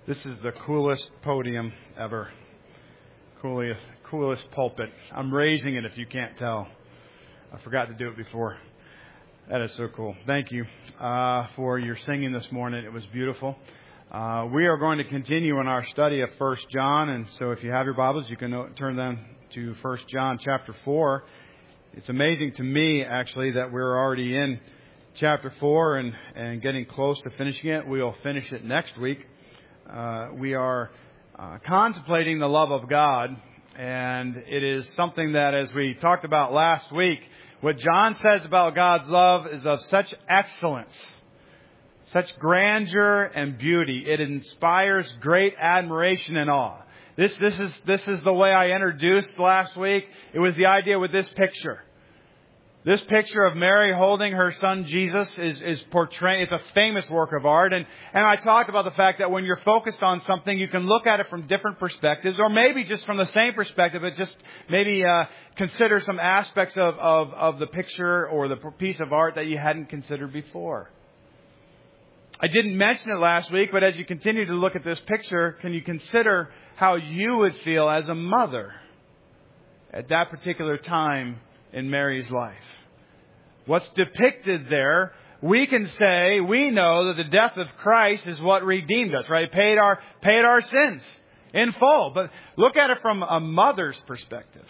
This is the coolest podium ever. Coolest pulpit. I'm raising it if you can't tell. I forgot to do it before. That is so cool. Thank you for your singing this morning. It was beautiful. We are going to continue in our study of 1 John. And so if you have your Bibles, you can turn them to 1 John chapter 4. It's amazing to me, actually, that we're already in chapter 4 and getting close to finishing it. We'll finish it next week. We are contemplating the love of God, and it is something that, as we talked about last week, what John says about God's love is of such excellence, such grandeur and beauty. It inspires great admiration and awe. This is the way I introduced last week. It was the idea with this picture. This picture of Mary holding her son Jesus is portraying. It's a famous work of art. And I talked about the fact that when you're focused on something, you can look at it from different perspectives, or maybe just from the same perspective, but just maybe consider some aspects of the picture or the piece of art that you hadn't considered before. I didn't mention it last week, but as you continue to look at this picture, can you consider how you would feel as a mother at that particular time in Mary's life? What's depicted there, we can say, we know that the death of Christ is what redeemed us, right? Paid our sins in full. But look at it from a mother's perspective.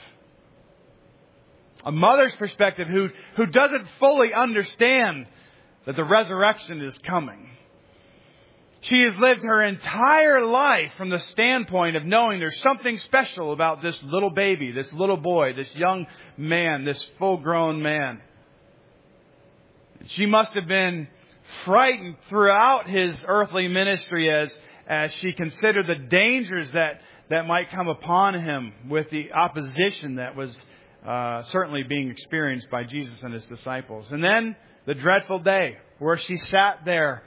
A mother's perspective who doesn't fully understand that the resurrection is coming. She has lived her entire life from the standpoint of knowing there's something special about this little baby, this little boy, this young man, this full-grown man. She must have been frightened throughout his earthly ministry as she considered the dangers that might come upon him with the opposition that was certainly being experienced by Jesus and his disciples. And then the dreadful day where she sat there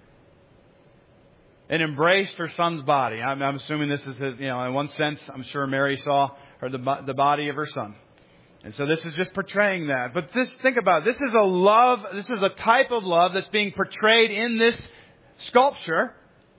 and embraced her son's body. I'm assuming this is his, in one sense, I'm sure Mary saw the body of her son. And so this is just portraying that. But think about it. This is a love, this is a type of love that's being portrayed in this sculpture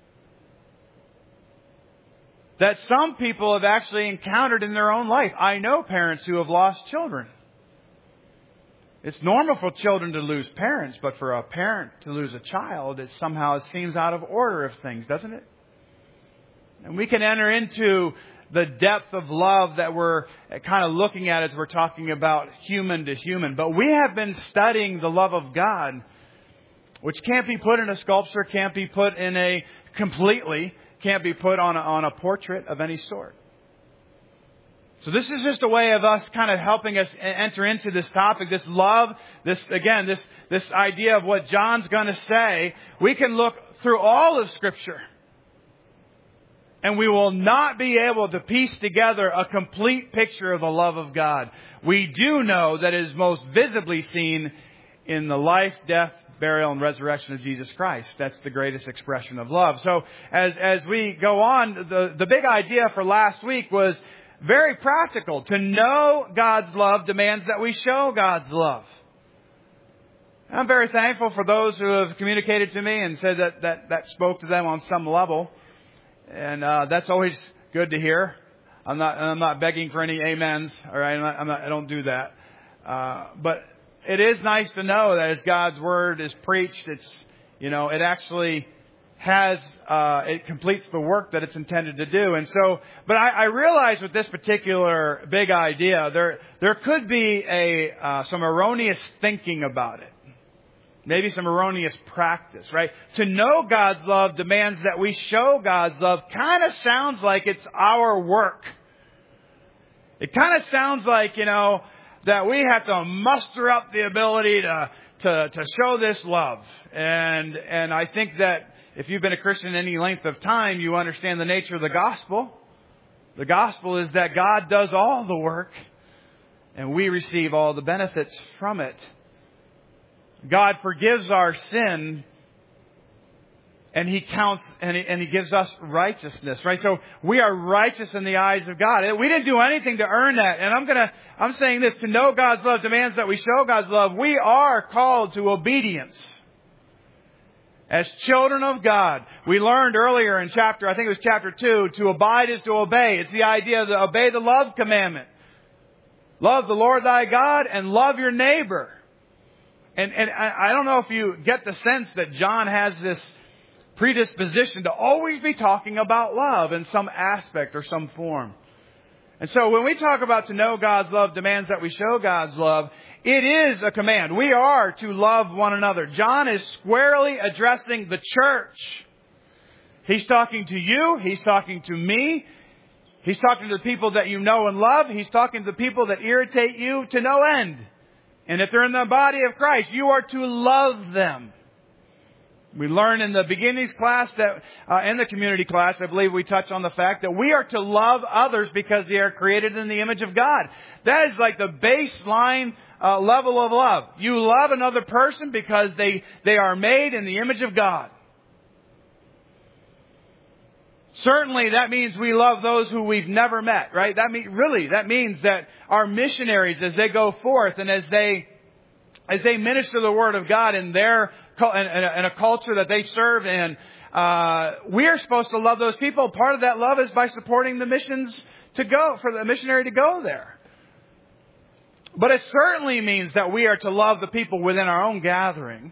that some people have actually encountered in their own life. I know parents who have lost children. It's normal for children to lose parents, but for a parent to lose a child, it seems out of order of things, doesn't it? And we can enter into the depth of love that we're kind of looking at as we're talking about human to human. But we have been studying the love of God, which can't be put in a sculpture, can't be put on a portrait of any sort. So this is just a way of us kind of helping us enter into this topic, this love, this idea of what John's going to say. We can look through all of Scripture, and we will not be able to piece together a complete picture of the love of God. We do know that it is most visibly seen in the life, death, burial, and resurrection of Jesus Christ. That's the greatest expression of love. So as we go on, the big idea for last week was very practical. To know God's love demands that we show God's love. I'm very thankful for those who have communicated to me and said that spoke to them on some level. And that's always good to hear. I'm not begging for any amens. All right, I don't do that. But it is nice to know that as God's word is preached, it actually has it completes the work that it's intended to do. And so, but I realize with this particular big idea, there could be some erroneous thinking about it. Maybe some erroneous practice, right? To know God's love demands that we show God's love. Kind of sounds like it's our work. It kind of sounds like, that we have to muster up the ability to show this love. And I think that if you've been a Christian any length of time, you understand the nature of the gospel. The gospel is that God does all the work and we receive all the benefits from it. God forgives our sin, and He counts and He gives us righteousness, right? So we are righteous in the eyes of God. We didn't do anything to earn that. And I'm saying this: to know God's love demands that we show God's love. We are called to obedience. As children of God, we learned earlier in chapter 2, to abide is to obey. It's the idea to obey the love commandment. Love the Lord thy God and love your neighbor. And I don't know if you get the sense that John has this predisposition to always be talking about love in some aspect or some form. And so when we talk about to know God's love demands that we show God's love, it is a command. We are to love one another. John is squarely addressing the church. He's talking to you. He's talking to me. He's talking to the people that you know and love. He's talking to the people that irritate you to no end. And if they're in the body of Christ, you are to love them. We learn in the beginnings class that, in the community class, I believe we touched on the fact that we are to love others because they are created in the image of God. That is like the baseline level of love. You love another person because they are made in the image of God. Certainly that means we love those who we've never met, right? That means that our missionaries, as they go forth and as they minister the Word of God in a culture that they serve in, we are supposed to love those people. Part of that love is by supporting the missions for the missionary to go there. But it certainly means that we are to love the people within our own gathering.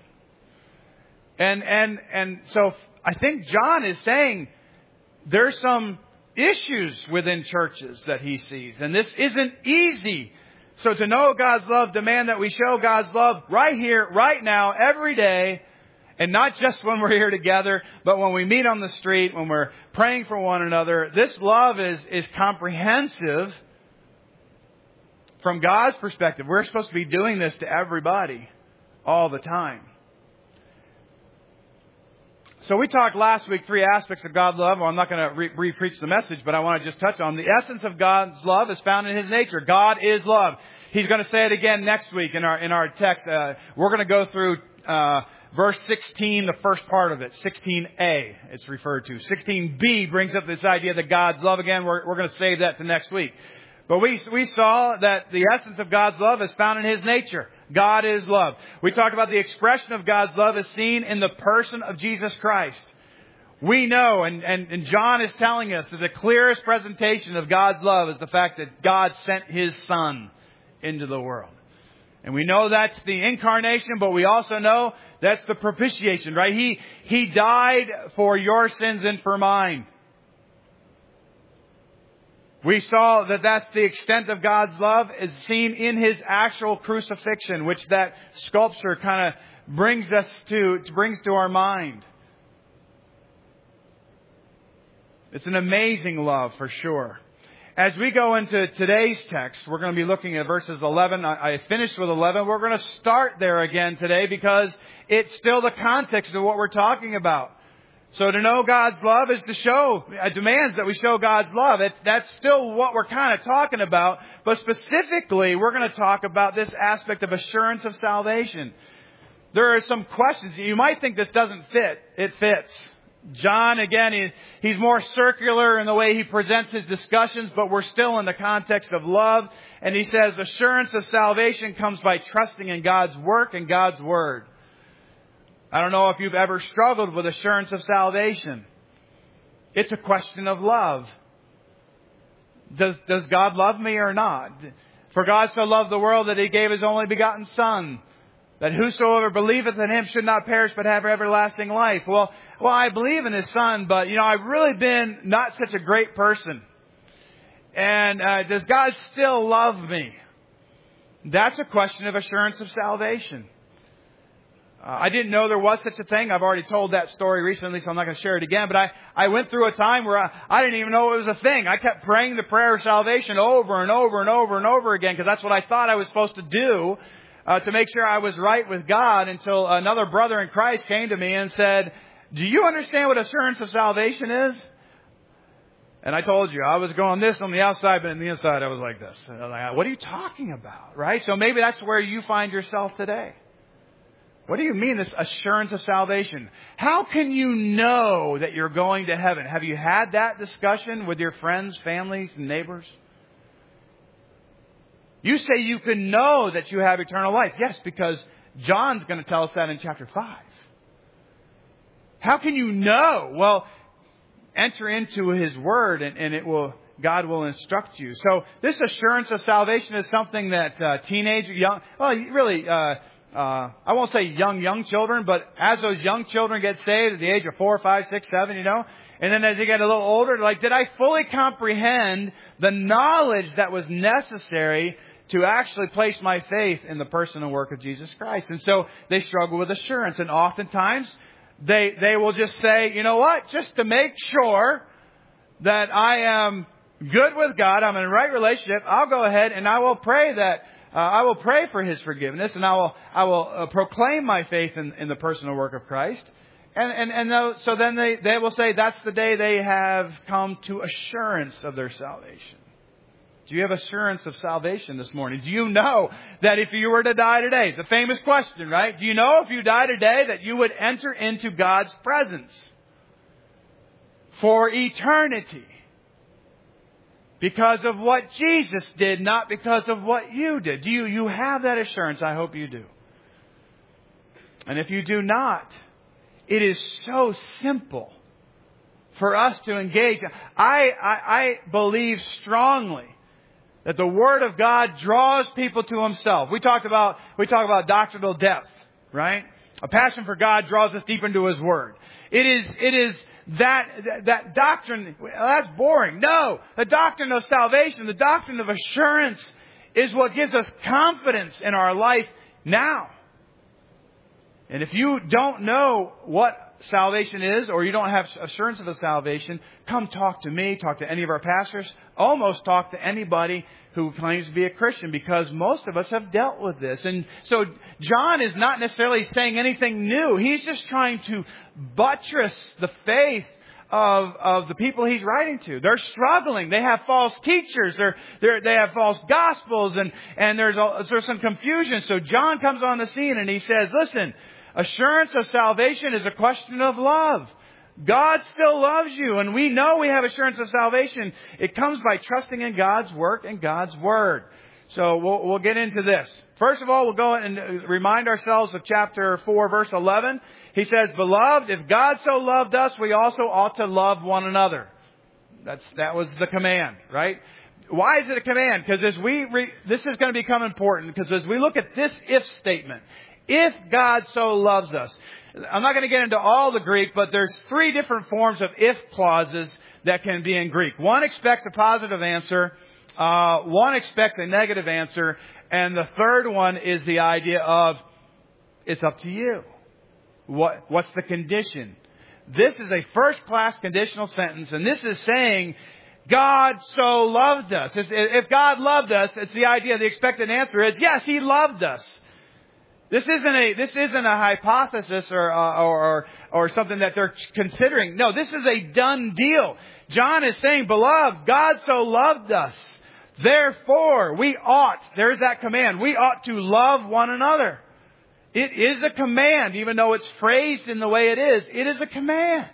And so I think John is saying there's some issues within churches that he sees. And this isn't easy. So to know God's love demands that we show God's love right here, right now, every day. And not just when we're here together, but when we meet on the street, when we're praying for one another. This love is comprehensive from God's perspective. We're supposed to be doing this to everybody all the time. So we talked last week 3 aspects of God's love. Well, I'm not going to re-preach the message, but I want to just touch on the essence of God's love is found in His nature. God is love. He's going to say it again next week in our text. We're going to go through verse 16, the first part of it. 16a, it's referred to. 16b brings up this idea that God's love again. We're going to save that to next week. But we saw that the essence of God's love is found in His nature. God is love. We talked about the expression of God's love is seen in the person of Jesus Christ. We know, and John is telling us that the clearest presentation of God's love is the fact that God sent His Son into the world. And we know that's the incarnation, but we also know that's the propitiation, right? He died for your sins and for mine. We saw that that's the extent of God's love is seen in His actual crucifixion, which that sculpture kind of brings to our mind. It's an amazing love for sure. As we go into today's text, we're going to be looking at verses 11. I finished with 11. We're going to start there again today because it's still the context of what we're talking about. So to know God's love is demands that we show God's love. That's still what we're kind of talking about. But specifically, we're going to talk about this aspect of assurance of salvation. There are some questions. You might think this doesn't fit. It fits. John, again, he's more circular in the way he presents his discussions, but we're still in the context of love. And he says assurance of salvation comes by trusting in God's work and God's Word. I don't know if you've ever struggled with assurance of salvation. It's a question of love. Does God love me or not? For God so loved the world that He gave His only begotten Son, that whosoever believeth in Him should not perish but have everlasting life. Well, I believe in His Son, but I've really been not such a great person. And does God still love me? That's a question of assurance of salvation. I didn't know there was such a thing. I've already told that story recently, so I'm not going to share it again. But I went through a time where I didn't even know it was a thing. I kept praying the prayer of salvation over and over and over and over again because that's what I thought I was supposed to do to make sure I was right with God, until another brother in Christ came to me and said, "Do you understand what assurance of salvation is?" And I told you, I was going this on the outside, but on the inside I was like this. And I was like, what are you talking about? Right? So maybe that's where you find yourself today. What do you mean, this assurance of salvation? How can you know that you're going to heaven? Have you had that discussion with your friends, families, and neighbors? You say you can know that you have eternal life. Yes, because John's going to tell us that in chapter 5. How can you know? Well, enter into His Word and God will instruct you. So this assurance of salvation is something that I won't say young children, but as those young children get saved at the age of 4, 5, 6, 7, and then as they get a little older, like, did I fully comprehend the knowledge that was necessary to actually place my faith in the person and work of Jesus Christ? And so they struggle with assurance, and oftentimes they will just say, you know what, just to make sure that I am good with God, I'm in a right relationship, I'll go ahead and I will pray for His forgiveness, and I will proclaim my faith in the personal work of Christ. So then they will say that's the day they have come to assurance of their salvation. Do you have assurance of salvation this morning? Do you know that if you were to die today, the famous question, right? Do you know if you die today that you would enter into God's presence for eternity? Because of what Jesus did, not because of what you did. Do you have that assurance? I hope you do. And if you do not, it is so simple for us to engage. I believe strongly that the Word of God draws people to Himself. We talk about doctrinal depth, right? A passion for God draws us deep into His Word. It is that doctrine, that's boring. No, the doctrine of salvation, the doctrine of assurance is what gives us confidence in our life now. And if you don't know what salvation is, or you don't have assurance of the salvation, come talk to me, talk to any of our pastors, almost talk to anybody who claims to be a Christian, because most of us have dealt with this. And so John is not necessarily saying anything new. He's just trying to buttress the faith of the people he's writing to. They're struggling. They have false teachers. They have false gospels, and there's some confusion. So John comes on the scene and he says, listen, assurance of salvation is a question of love. God still loves you, and we know we have assurance of salvation. It comes by trusting in God's work and God's Word. So we'll get into this. First of all, we'll go and remind ourselves of chapter 4, verse 11. He says, Beloved, if God so loved us, we also ought to love one another. That was the command, right? Why is it a command? Because this is going to become important, because as we look at this if statement, if God so loves us. I'm not going to get into all the Greek, but there's 3 different forms of if clauses that can be in Greek. One expects a positive answer. One expects a negative answer. And the third one is the idea of, it's up to you. What's the condition? This is a first-class conditional sentence, and this is saying, God so loved us. If God loved us, it's the idea, the expected answer is, yes, He loved us. This isn't a hypothesis or something that they're considering. No, this is a done deal. John is saying, Beloved, God so loved us. Therefore, there's that command, we ought to love one another. It is a command, even though it's phrased in the way it is a command.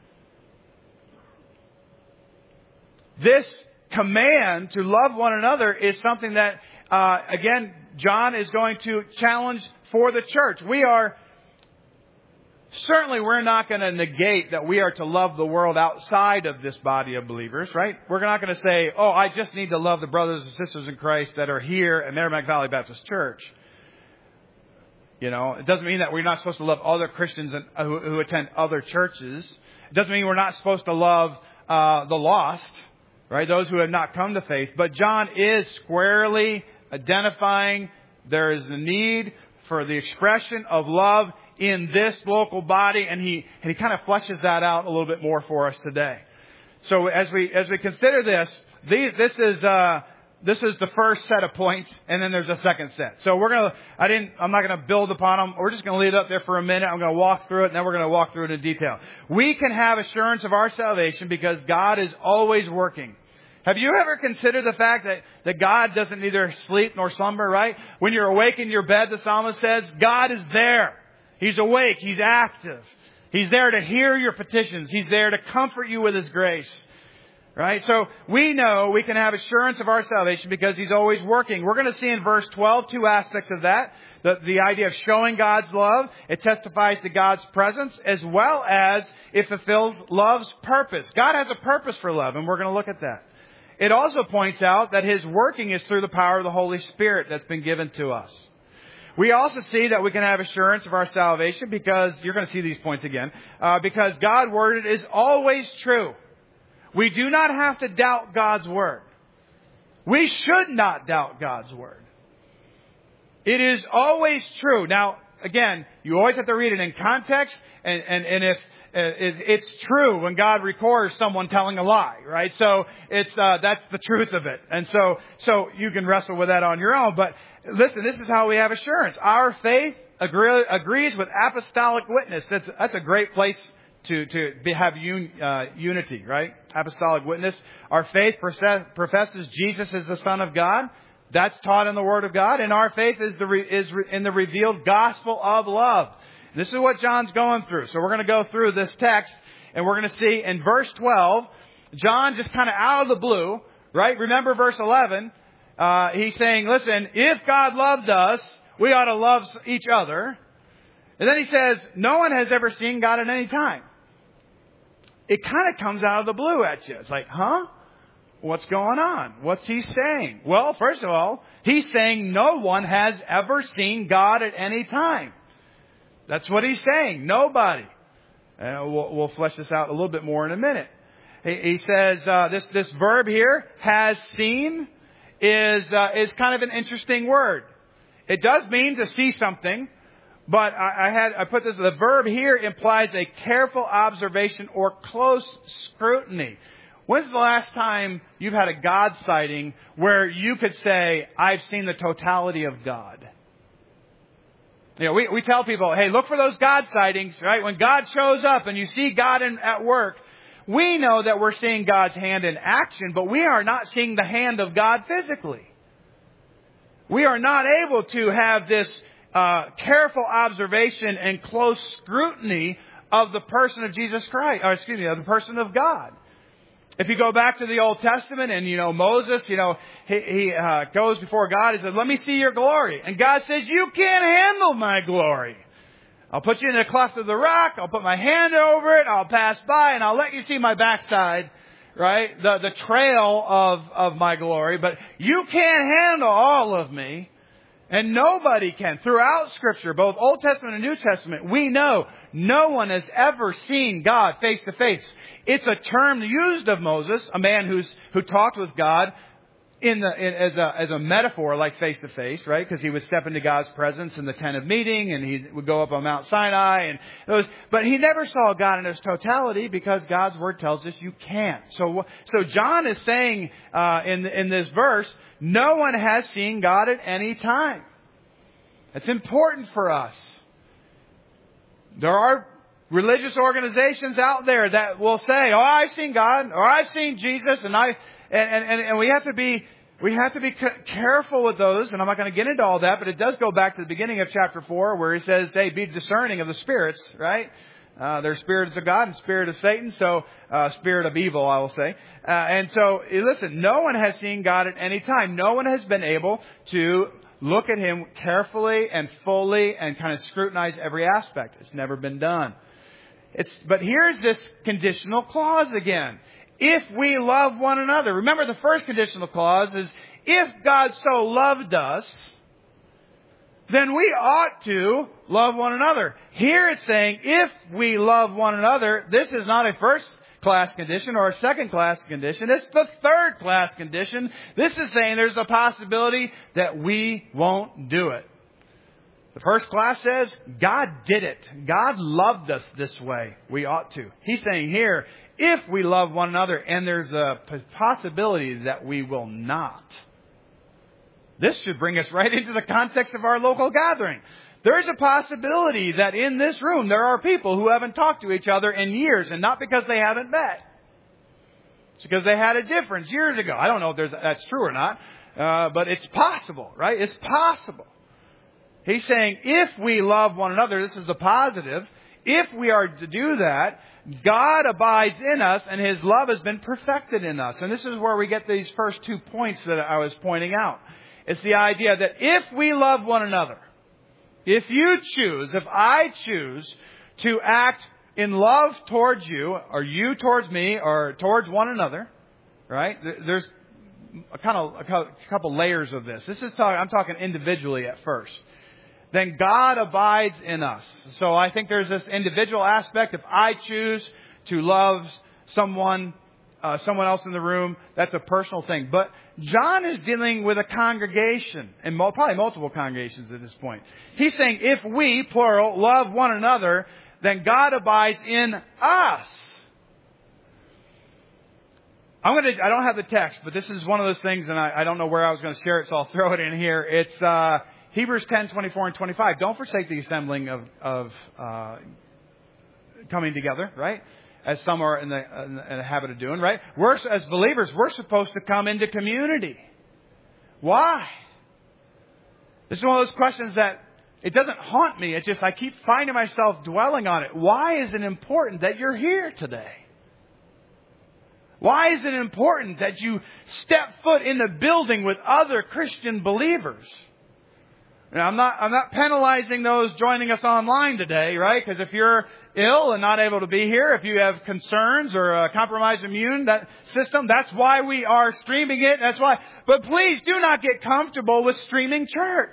This command to love one another is something that, again, John is going to challenge for the church. We're not going to negate that we are to love the world outside of this body of believers, right? We're not going to say, I just need to love the brothers and sisters in Christ that are here at Merrimack Valley Baptist Church. It doesn't mean that we're not supposed to love other Christians who attend other churches. It doesn't mean we're not supposed to love the lost, right? Those who have not come to faith. But John is squarely identifying there is a need for the expression of love in this local body, and he kind of fleshes that out a little bit more for us today. So as we consider this is the first set of points, and then there's a second set. So I'm not gonna build upon them. We're just gonna leave it up there for a minute. I'm gonna walk through it, and then we're gonna walk through it in detail. We can have assurance of our salvation because God is always working. Have you ever considered the fact that God doesn't neither sleep nor slumber, right? When you're awake in your bed, the psalmist says, God is there. He's awake. He's active. He's there to hear your petitions. He's there to comfort you with His grace. Right? So we know we can have assurance of our salvation because He's always working. We're going to see in verse 12 two aspects of that. The idea of showing God's love. It testifies to God's presence as well as it fulfills love's purpose. God has a purpose for love, and we're going to look at that. It also points out that His working is through the power of the Holy Spirit that's been given to us. We also see that we can have assurance of our salvation because, you're going to see these points again, because God's Word is always true. We do not have to doubt God's Word. We should not doubt God's Word. It is always true. Now, again, you always have to read it in context, and if it's true when God records someone telling a lie, right? So that's the truth of it. And so you can wrestle with that on your own. But listen, this is how we have assurance. Our faith agrees with apostolic witness. That's a great place to have unity, right? Apostolic witness. Our faith professes Jesus is the Son of God. That's taught in the Word of God. And our faith is in the revealed gospel of love. This is what John's going through. So we're going to go through this text, and we're going to see in verse 12, John just kind of out of the blue, right? Remember verse 11. He's saying, listen, if God loved us, we ought to love each other. And then he says, no one has ever seen God at any time. It kind of comes out of the blue at you. It's like, huh? What's going on? What's he saying? Well, first of all, he's saying no one has ever seen God at any time. That's what he's saying. Nobody. We'll flesh this out a little bit more in a minute. He says this verb here, has seen, is kind of an interesting word. It does mean to see something, but I put this. The verb here implies a careful observation or close scrutiny. When's the last time you've had a God sighting where you could say, I've seen the totality of God? You know, we tell people, hey, look for those God sightings, right? When God shows up and you see God at work, we know that we're seeing God's hand in action, but we are not seeing the hand of God physically. We are not able to have this careful observation and close scrutiny of the person of Jesus Christ, of the person of God. If you go back to the Old Testament and, Moses, he goes before God. He says, let me see your glory. And God says, you can't handle my glory. I'll put you in a cleft of the rock. I'll put my hand over it. I'll pass by and I'll let you see my backside, right? The trail of my glory. But you can't handle all of me. And nobody can. Throughout Scripture, both Old Testament and New Testament, we know no one has ever seen God face to face. It's a term used of Moses, a man who talked with God as a metaphor, like face to face, right? Because he would step into God's presence in the tent of meeting, and he would go up on Mount Sinai, but he never saw God in his totality because God's Word tells us you can't. So John is saying in this verse, no one has seen God at any time. It's important for us. There are religious organizations out there that will say, "Oh, I've seen God," or "I've seen Jesus," and we have to be careful with those. And I'm not going to get into all that, but it does go back to the beginning of chapter 4, where he says, "Hey, be discerning of the spirits." Right? There's spirits of God and spirit of Satan, so spirit of evil, I will say. And so, listen, no one has seen God at any time. No one has been able to look at Him carefully and fully and kind of scrutinize every aspect. It's never been done. But here's this conditional clause again. If we love one another. Remember, the first conditional clause is, if God so loved us, then we ought to love one another. Here it's saying, if we love one another, this is not a first-class condition or a second-class condition. It's the third-class condition. This is saying there's a possibility that we won't do it. The first class says, God did it. God loved us this way. We ought to. He's saying here, if we love one another, and there's a possibility that we will not. This should bring us right into the context of our local gathering. There's a possibility that in this room there are people who haven't talked to each other in years, and not because they haven't met. It's because they had a difference years ago. I don't know if that's true or not, but it's possible, right? It's possible. He's saying, if we love one another, this is the positive, if we are to do that, God abides in us and His love has been perfected in us. And this is where we get these first 2 points that I was pointing out. It's the idea that if we love one another, if I choose to act in love towards you, or you towards me, or towards one another, right? There's a couple layers of this. I'm talking individually at first. Then God abides in us. So I think there's this individual aspect. If I choose to love someone else in the room, that's a personal thing. But John is dealing with a congregation, and probably multiple congregations at this point. He's saying, if we, plural, love one another, then God abides in us. I don't have the text, but this is one of those things, and I don't know where I was going to share it, so I'll throw it in here. It's Hebrews 10:24 and 25. Don't forsake the assembling of coming together, right? As some are in the habit of doing, right? As believers, we're supposed to come into community. Why? This is one of those questions that it doesn't haunt me. It's just I keep finding myself dwelling on it. Why is it important that you're here today? Why is it important that you step foot in the building with other Christian believers? Now, I'm not penalizing those joining us online today, right? Because if you're ill and not able to be here, if you have concerns or a compromised immune system, that's why we are streaming it. That's why. But please do not get comfortable with streaming church.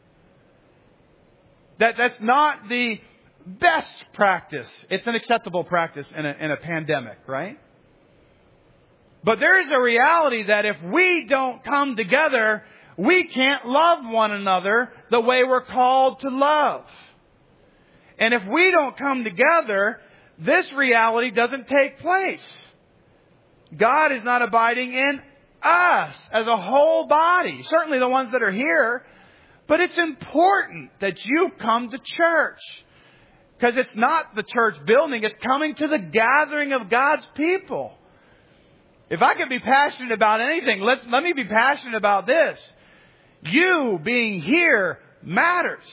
That's not the best practice. It's an acceptable practice in a pandemic, right? But there is a reality that if we don't come together, we can't love one another the way we're called to love. And if we don't come together, this reality doesn't take place. God is not abiding in us as a whole body. Certainly the ones that are here. But it's important that you come to church. Because it's not the church building. It's coming to the gathering of God's people. If I could be passionate about anything, let me be passionate about this. You being here matters.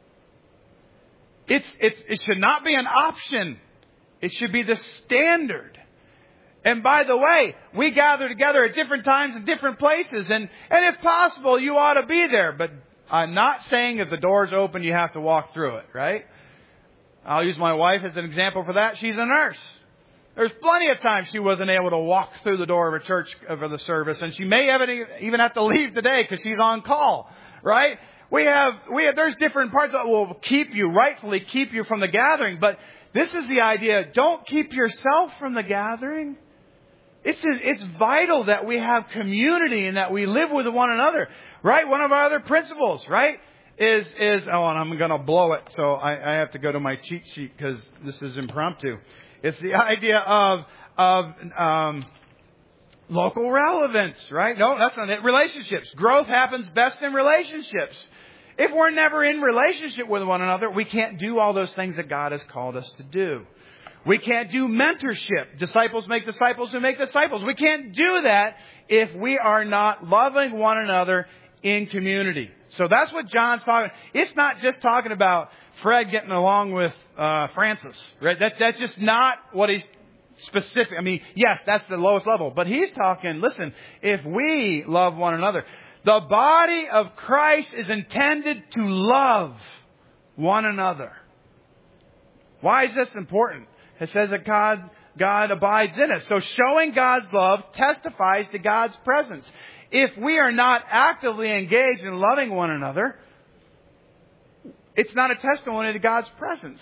It should not be an option. It should be the standard. And by the way, we gather together at different times in different places. And if possible, you ought to be there. But I'm not saying if the door's open, you have to walk through it, right? I'll use my wife as an example for that. She's a nurse. There's plenty of times she wasn't able to walk through the door of a church for the service. And she may even have to leave today because she's on call, right? There's different parts that will rightfully keep you from the gathering. But this is the idea. Don't keep yourself from the gathering. It's vital that we have community and that we live with one another, right? One of our other principles, right, is and I'm going to blow it. So I have to go to my cheat sheet because this is impromptu. It's the idea of local relevance, right? No, that's not it. Relationships. Growth happens best in relationships. If we're never in relationship with one another, we can't do all those things that God has called us to do. We can't do mentorship. Disciples make disciples who make disciples. We can't do that if we are not loving one another in community. So that's what John's talking. It's not just talking about Fred getting along with Francis, right? That's just not what he's specific. I mean, yes, that's the lowest level. But he's talking, listen, if we love one another, the body of Christ is intended to love one another. Why is this important? It says that God abides in us. So showing God's love testifies to God's presence. If we are not actively engaged in loving one another, it's not a testimony to God's presence.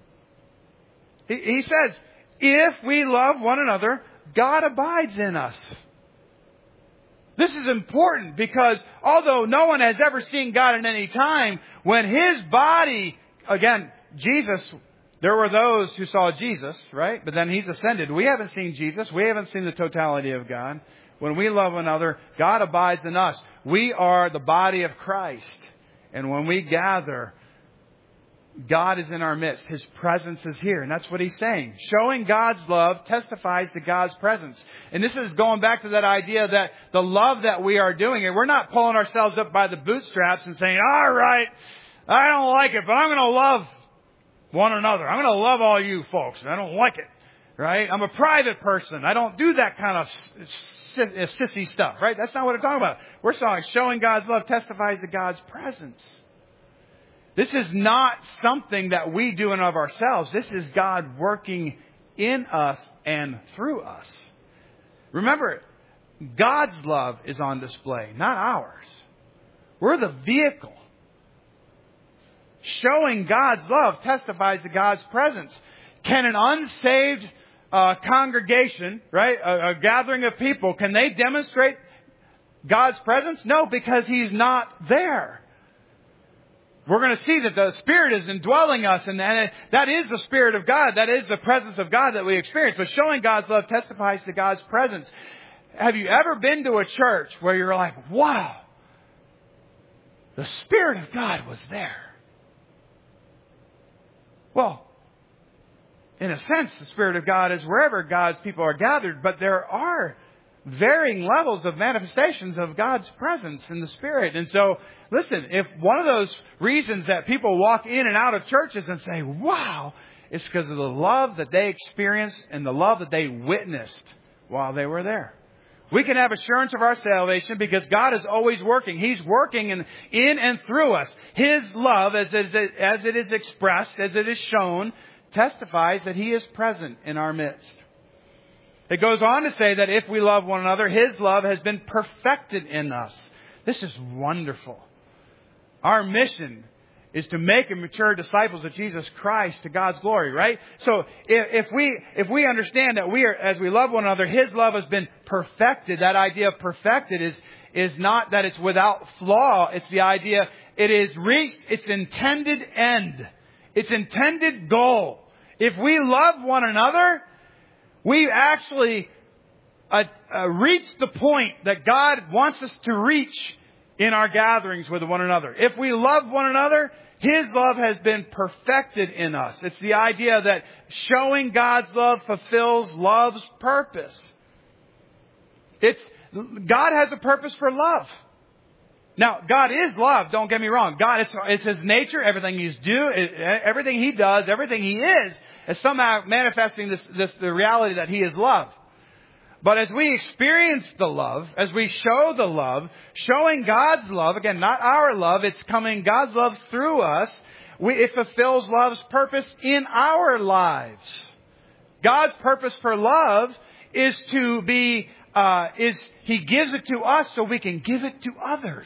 He says, if we love one another, God abides in us. This is important because although no one has ever seen God at any time, when His body, again, Jesus, there were those who saw Jesus, right? But then He's ascended. We haven't seen Jesus. We haven't seen the totality of God. When we love one another, God abides in us. We are the body of Christ. And when we gather, God is in our midst. His presence is here. And that's what he's saying. Showing God's love testifies to God's presence. And this is going back to that idea that the love that we are doing, and we're not pulling ourselves up by the bootstraps and saying, all right, I don't like it, but I'm going to love one another. I'm going to love all you folks. I don't like it. Right? I'm a private person. I don't do that kind of sissy stuff. Right? That's not what we're talking about. We're talking showing God's love testifies to God's presence. This is not something that we do in and of ourselves. This is God working in us and through us. Remember, God's love is on display, not ours. We're the vehicle. Showing God's love testifies to God's presence. Can an unsaved congregation, right, a gathering of people, can they demonstrate God's presence? No, because He's not there. We're going to see that the Spirit is indwelling us, and that is the Spirit of God. That is the presence of God that we experience. But showing God's love testifies to God's presence. Have you ever been to a church where you're like, wow, the Spirit of God was there? Well, in a sense, the Spirit of God is wherever God's people are gathered, but there are varying levels of manifestations of God's presence in the Spirit. And so, listen, if one of those reasons that people walk in and out of churches and say, wow, it's because of the love that they experienced and the love that they witnessed while they were there. We can have assurance of our salvation because God is always working. He's working in and through us. His love, as it is expressed, as it is shown, testifies that He is present in our midst. It goes on to say that if we love one another, His love has been perfected in us. This is wonderful. Our mission is to make and mature disciples of Jesus Christ to God's glory, right? So if we understand that we are, as we love one another, His love has been perfected. That idea of perfected is not that it's without flaw. It's the idea it is reached its intended end, its intended goal. If we love one another, we actually reach the point that God wants us to reach in our gatherings with one another. If we love one another, His love has been perfected in us. It's the idea that showing God's love fulfills love's purpose. God has a purpose for love. Now, God is love, don't get me wrong. God, it's His nature, everything everything He does, everything He is somehow manifesting the reality that He is love. But as we experience the love, as we show the love, showing God's love, again, not our love, it's coming God's love through us, it fulfills love's purpose in our lives. God's purpose for love is He gives it to us so we can give it to others.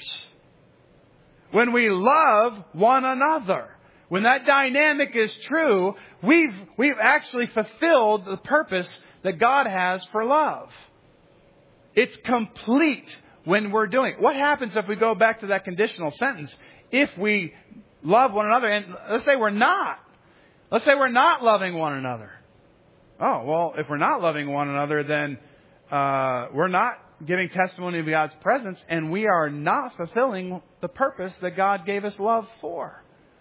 When we love one another, when that dynamic is true, we've actually fulfilled the purpose that God has for love. It's complete when we're doing it. What happens if we go back to that conditional sentence? If we love one another, and let's say we're not. Let's say we're not loving one another. Oh, well, if we're not loving one another, then we're not giving testimony of God's presence, and we are not fulfilling the purpose that God gave us love for.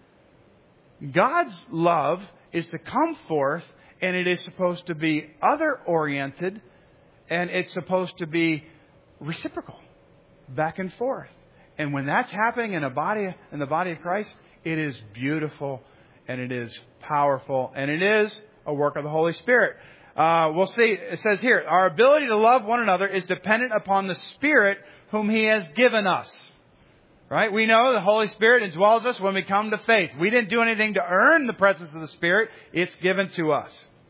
God's love is to come forth, and it is supposed to be other-oriented, and it's supposed to be reciprocal, back and forth. And when that's happening in the body of Christ, it is beautiful, and it is powerful, and it is a work of the Holy Spirit. We'll see, it says here, our ability to love one another is dependent upon the Spirit whom He has given us. Right? We know the Holy Spirit indwells us when we come to faith. We didn't do anything to earn the presence of the Spirit. It's given to us.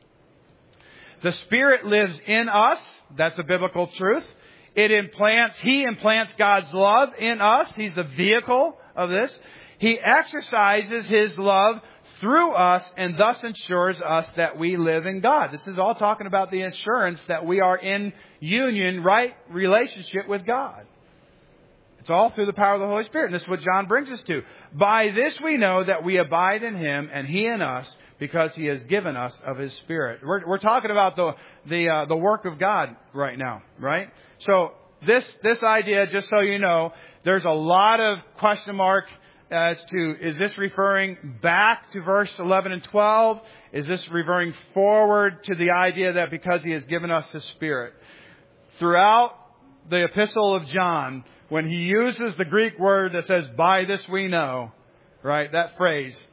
The Spirit lives in us. That's a biblical truth. He implants God's love in us. He's the vehicle of this. He exercises His love through us and thus ensures us that we live in God. This is all talking about the assurance that we are in union, right relationship with God. It's all through the power of the Holy Spirit. And this is what John brings us to. By this we know that we abide in Him and He in us because He has given us of His Spirit. We're talking about the work of God right now, right? So this idea, just so you know, there's a lot of question mark as to, is this referring back to verse 11 and 12? Is this referring forward to the idea that because He has given us His Spirit? Throughout the epistle of John, when he uses the Greek word that says, by this we know, right, that phrase,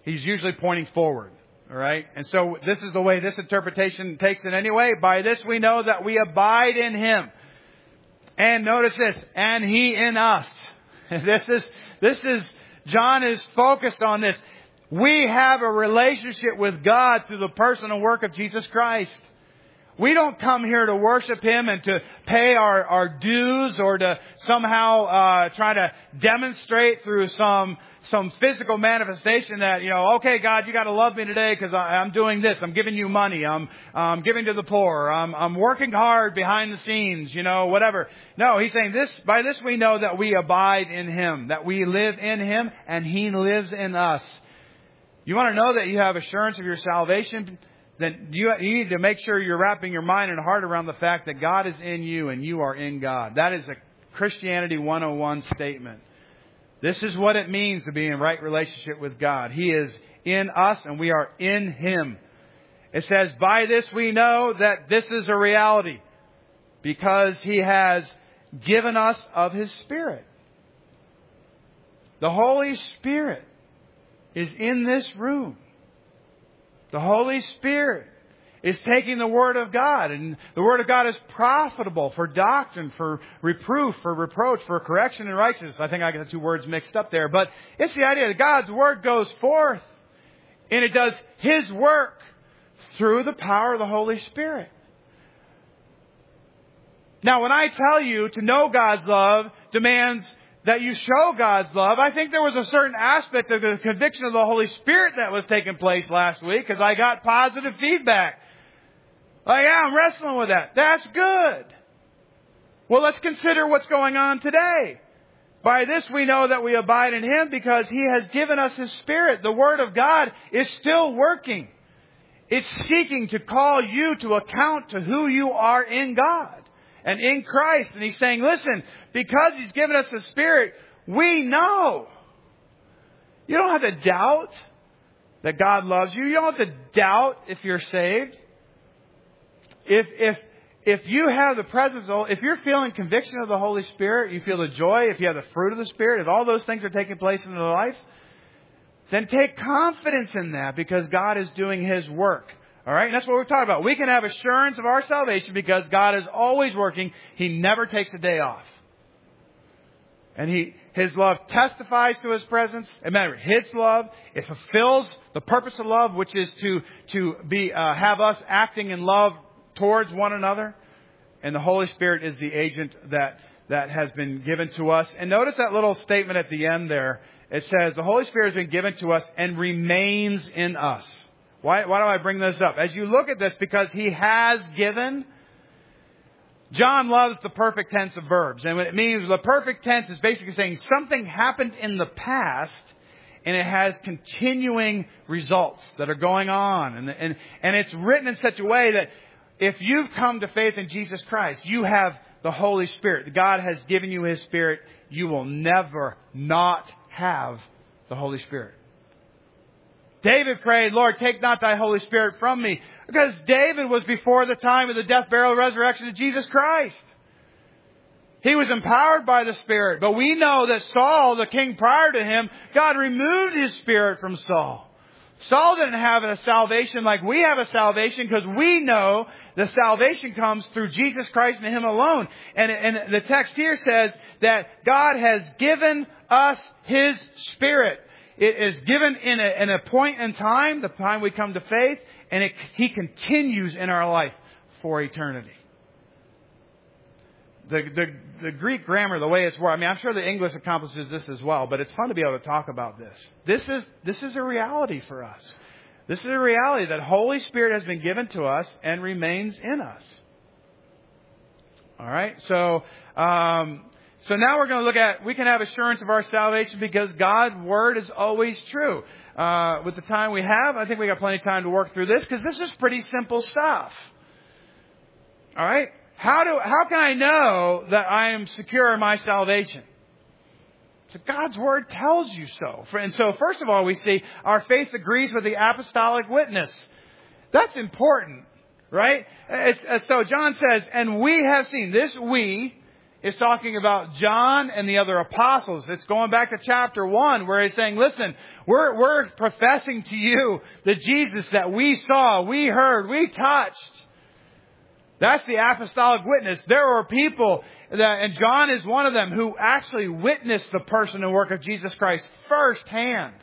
he's usually pointing forward. All right? And so this is the way this interpretation takes it anyway. By this we know that we abide in Him. And notice this, and He in us. This is, John is focused on this. We have a relationship with God through the person and work of Jesus Christ. We don't come here to worship Him and to pay our dues or to somehow try to demonstrate through some physical manifestation that, okay, God, you got to love me today because I'm doing this. I'm giving you money. I'm giving to the poor. I'm working hard behind the scenes, whatever. No, He's saying this. By this we know that we abide in Him, that we live in Him and He lives in us. You want to know that you have assurance of your salvation? Then you need to make sure you're wrapping your mind and heart around the fact that God is in you and you are in God. That is a Christianity 101 statement. This is what it means to be in right relationship with God. He is in us and we are in Him. It says, by this we know that this is a reality because He has given us of His Spirit. The Holy Spirit is in this room. The Holy Spirit is taking the Word of God, and the Word of God is profitable for doctrine, for reproof, for reproach, for correction and righteousness. I think I got the two words mixed up there, but it's the idea that God's Word goes forth and it does His work through the power of the Holy Spirit. Now, when I tell you to know God's love demands that you show God's love, I think there was a certain aspect of the conviction of the Holy Spirit that was taking place last week because I got positive feedback. Like, yeah, I'm wrestling with that. That's good. Well, let's consider what's going on today. By this we know that we abide in Him because He has given us His Spirit. The Word of God is still working. It's seeking to call you to account to who you are in God and in Christ. And He's saying, listen, because He's given us the Spirit, we know. You don't have to doubt that God loves you. You don't have to doubt if you're saved. If you have the presence of, if you're feeling conviction of the Holy Spirit, you feel the joy, if you have the fruit of the Spirit, if all those things are taking place in your life, then take confidence in that because God is doing His work. All right? And that's what we're talking about. We can have assurance of our salvation because God is always working. He never takes a day off. And His love testifies to His presence. Remember, His love, it fulfills the purpose of love, which is to have us acting in love towards one another. And the Holy Spirit is the agent that has been given to us. And notice that little statement at the end there. It says, the Holy Spirit has been given to us and remains in us. Why do I bring this up? As you look at this, because He has given, John loves the perfect tense of verbs. And what it means, the perfect tense is basically saying something happened in the past and it has continuing results that are going on. And it's written in such a way that if you've come to faith in Jesus Christ, you have the Holy Spirit. God has given you His Spirit. You will never not have the Holy Spirit. David prayed, Lord, take not Thy Holy Spirit from me. Because David was before the time of the death, burial, and resurrection of Jesus Christ. He was empowered by the Spirit. But we know that Saul, the king prior to him, God removed His Spirit from Saul. Saul didn't have a salvation like we have a salvation because we know the salvation comes through Jesus Christ and Him alone. And the text here says that God has given us His Spirit. It is given in a point in time, the time we come to faith, and He continues in our life for eternity. The Greek grammar, the way it's worded, I mean, I'm sure the English accomplishes this as well, but it's fun to be able to talk about this. This is a reality for us. This is a reality that Holy Spirit has been given to us and remains in us. All right, so now we're going to look at, we can have assurance of our salvation because God's Word is always true. With the time we have, I think we got plenty of time to work through this because this is pretty simple stuff. All right? How can I know that I am secure in my salvation? So God's Word tells you so. And so first of all, we see our faith agrees with the apostolic witness. That's important, right? So John says, and we have seen this, we is talking about John and the other apostles. It's going back to chapter 1 where he's saying, listen, we're professing to you the Jesus that we saw, we heard, we touched. That's the apostolic witness. There were people, and John is one of them, who actually witnessed the person and work of Jesus Christ firsthand.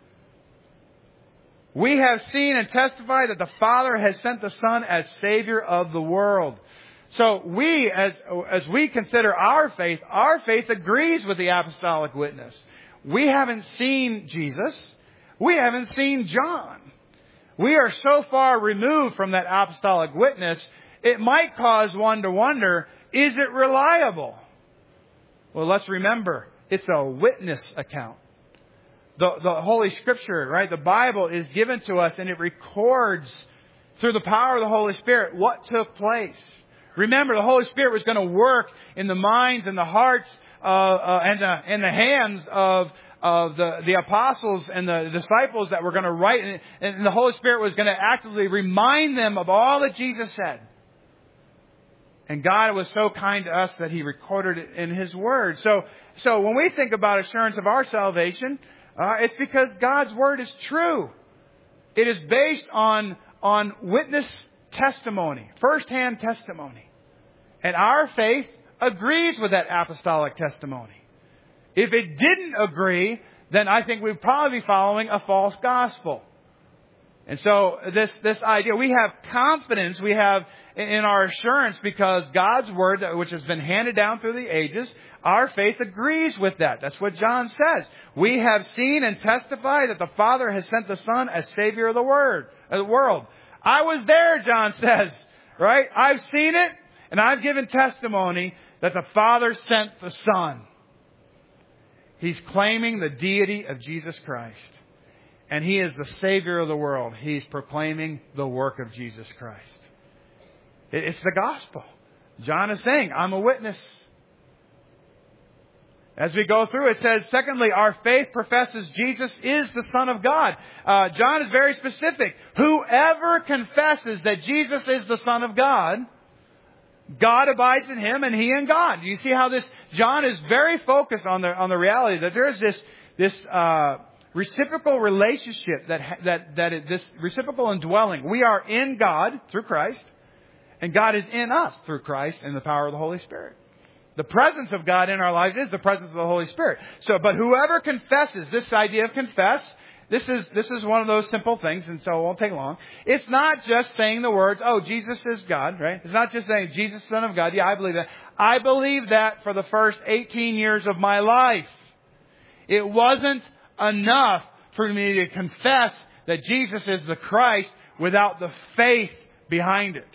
We have seen and testified that the Father has sent the Son as Savior of the world. So we, as we consider our faith agrees with the apostolic witness. We haven't seen Jesus. We haven't seen John. We are so far removed from that apostolic witness, it might cause one to wonder, is it reliable? Well, let's remember, it's a witness account. The Holy Scripture, right? The Bible is given to us and it records through the power of the Holy Spirit what took place. Remember, the Holy Spirit was going to work in the minds and the hearts and the hands of the apostles and the disciples that were going to write. And the Holy Spirit was going to actively remind them of all that Jesus said. And God was so kind to us that He recorded it in His Word. So when we think about assurance of our salvation, it's because God's Word is true. It is based on witness testimony, first-hand testimony. And our faith agrees with that apostolic testimony. If it didn't agree, then I think we'd probably be following a false gospel. And so this idea, we have confidence, we have in our assurance because God's Word, which has been handed down through the ages, our faith agrees with that. That's what John says. We have seen and testified that the Father has sent the Son as Savior of the world. I was there, John says, right? I've seen it, and I've given testimony that the Father sent the Son. He's claiming the deity of Jesus Christ. And He is the Savior of the world. He's proclaiming the work of Jesus Christ. It's the gospel. John is saying, I'm a witness. As we go through, it says, secondly, our faith professes Jesus is the Son of God. John is very specific. Whoever confesses that Jesus is the Son of God, God abides in Him and He in God. You see how John is very focused on the reality that there is this reciprocal relationship, this reciprocal indwelling. We are in God through Christ, and God is in us through Christ and the power of the Holy Spirit. The presence of God in our lives is the presence of the Holy Spirit. But whoever confesses, this idea of confess, this is one of those simple things, and so it won't take long. It's not just saying the words, oh, Jesus is God, right? It's not just saying Jesus, Son of God. Yeah, I believe that. I believe that for the first 18 years of my life. It wasn't enough for me to confess that Jesus is the Christ without the faith behind it.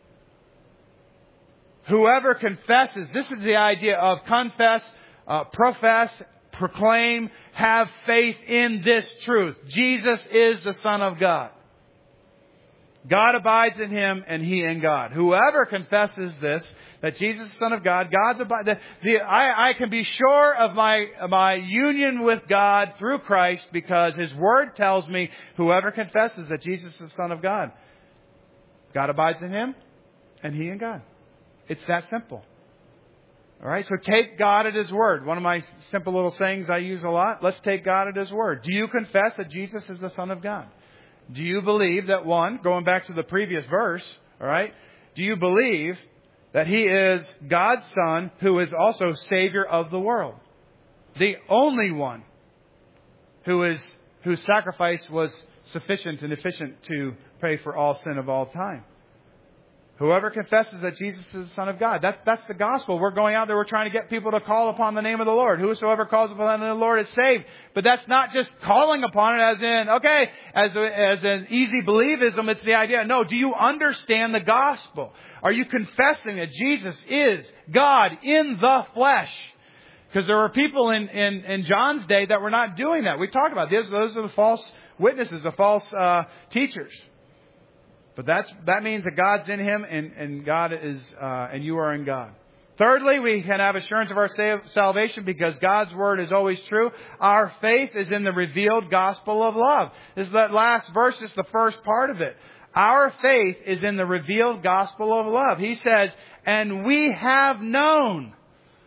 Whoever confesses, this is the idea of confess, profess, proclaim, have faith in this truth. Jesus is the Son of God. God abides in Him and He in God. Whoever confesses this, that Jesus is the Son of God, I can be sure of my union with God through Christ because His Word tells me whoever confesses that Jesus is the Son of God, God abides in Him and He in God. It's that simple. All right, so take God at His Word. One of my simple little sayings I use a lot. Let's take God at His Word. Do you confess that Jesus is the Son of God? Do you believe that going back to the previous verse, all right, do you believe that He is God's Son who is also Savior of the world? The only one whose sacrifice was sufficient and efficient to pay for all sin of all time. Whoever confesses that Jesus is the Son of God. That's the gospel. We're going out there, we're trying to get people to call upon the name of the Lord. Whosoever calls upon the name of the Lord is saved. But that's not just calling upon it as in, okay, as an easy believism. It's the idea. No, do you understand the gospel? Are you confessing that Jesus is God in the flesh? Because there were people in John's day that were not doing that. We talked about this. Those are the false witnesses, the false teachers. But that means that God's in Him and God is, and you are in God. Thirdly, we can have assurance of our salvation because God's Word is always true. Our faith is in the revealed gospel of love. This is that last verse, is the first part of it. Our faith is in the revealed gospel of love. He says, and we have known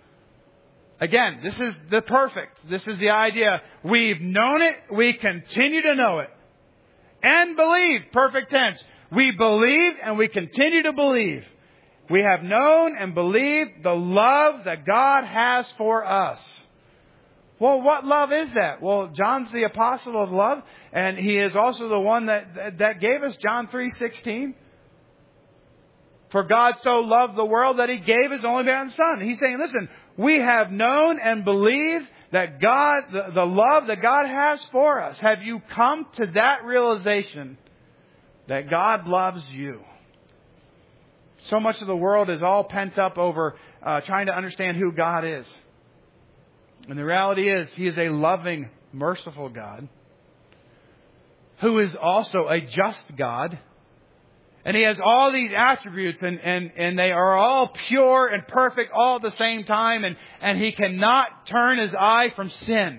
Again, this is the perfect. This is the idea. We've known it. We continue to know it. And believe. Perfect tense. We believe and we continue to believe. We have known and believed the love that God has for us. Well, what love is that? Well, John's the apostle of love, and he is also the one that gave us John 3:16. For God so loved the world that He gave His only begotten Son. He's saying, listen, we have known and believed that God, the love that God has for us. Have you come to that realization that God loves you? So much of the world is all pent up over trying to understand who God is. And the reality is, He is a loving, merciful God who is also a just God. And He has all these attributes and they are all pure and perfect all at the same time. And He cannot turn His eye from sin.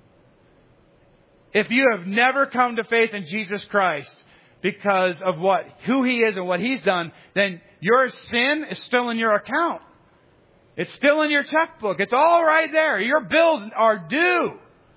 If you have never come to faith in Jesus Christ because of who He is and what He's done, then your sin is still in your account. It's still in your checkbook. It's all right there. Your bills are due.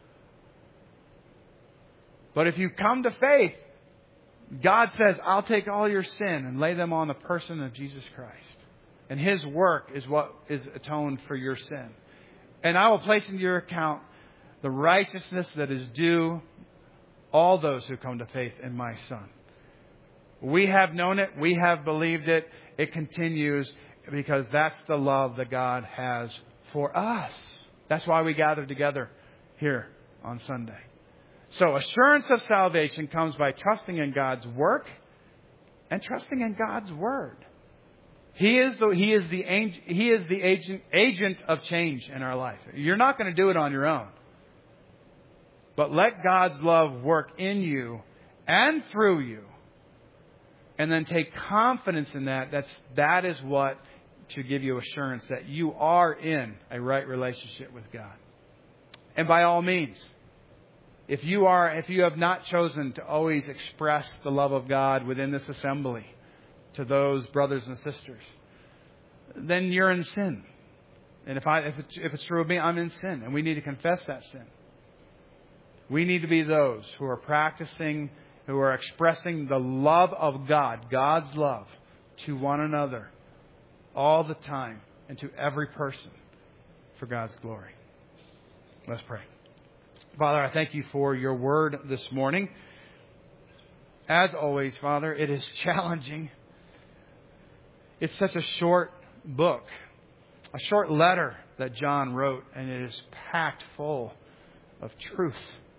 But if you come to faith, God says, I'll take all your sin and lay them on the person of Jesus Christ. And His work is what is atoned for your sin. And I will place into your account the righteousness that is due all those who come to faith in my Son. We have known it. We have believed it. It continues because that's the love that God has for us. That's why we gather together here on Sunday. So assurance of salvation comes by trusting in God's work and trusting in God's Word. He is the agent of change in our life. You're not going to do it on your own. But let God's love work in you and through you. And then take confidence in that. That is what should give you assurance that you are in a right relationship with God. And by all means, if you have not chosen to always express the love of God within this assembly to those brothers and sisters, then you're in sin. And if it's true of me, I'm in sin, and we need to confess that sin. We need to be those who are practicing, who are expressing the love of God, God's love, to one another all the time and to every person for God's glory. Let's pray. Father, I thank You for Your Word this morning. As always, Father, it is challenging. It's such a short book, a short letter that John wrote, and it is packed full of truth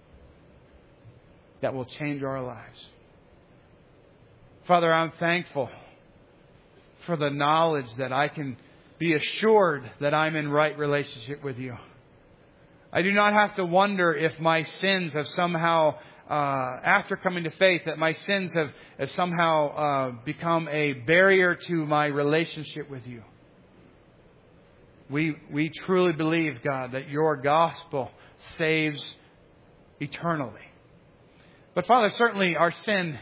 that will change our lives. Father, I'm thankful for the knowledge that I can be assured that I'm in right relationship with You. I do not have to wonder if my sins have somehow, after coming to faith, that my sins have somehow become a barrier to my relationship with You. We truly believe, God, that Your gospel saves eternally. But Father, certainly our sin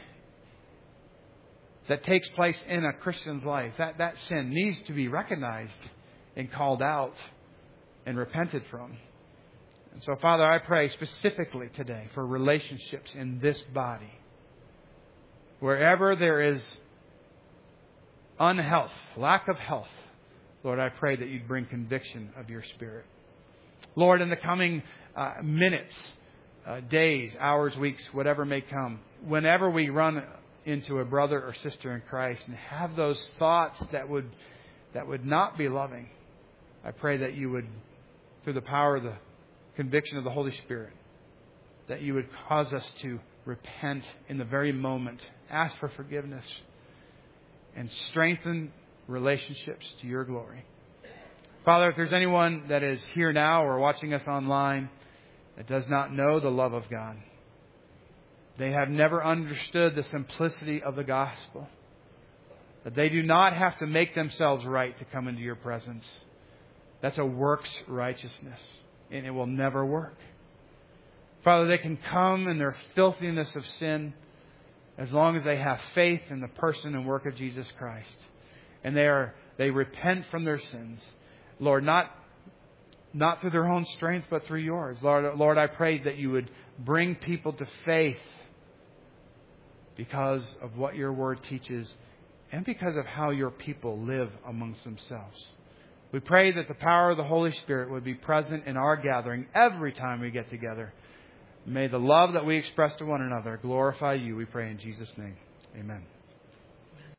that takes place in a Christian's life, that sin needs to be recognized and called out and repented from. And so, Father, I pray specifically today for relationships in this body. Wherever there is unhealth, lack of health, Lord, I pray that You'd bring conviction of Your Spirit. Lord, in the coming minutes, days, hours, weeks, whatever may come, whenever we run into a brother or sister in Christ and have those thoughts that would not be loving, I pray that You would, through the power of the conviction of the Holy Spirit, that You would cause us to repent in the very moment, ask for forgiveness, and strengthen relationships to Your glory. Father, if there's anyone that is here now or watching us online that does not know the love of God, they have never understood the simplicity of the gospel, that they do not have to make themselves right to come into Your presence. That's a works righteousness, and it will never work. Father, they can come in their filthiness of sin as long as they have faith in the person and work of Jesus Christ. And they repent from their sins. Lord, not not through their own strength, but through yours. Lord, I pray that you would bring people to faith because of what your word teaches and because of how your people live amongst themselves. We pray that the power of the Holy Spirit would be present in our gathering every time we get together. May the love that we express to one another glorify you, we pray in Jesus' name. Amen.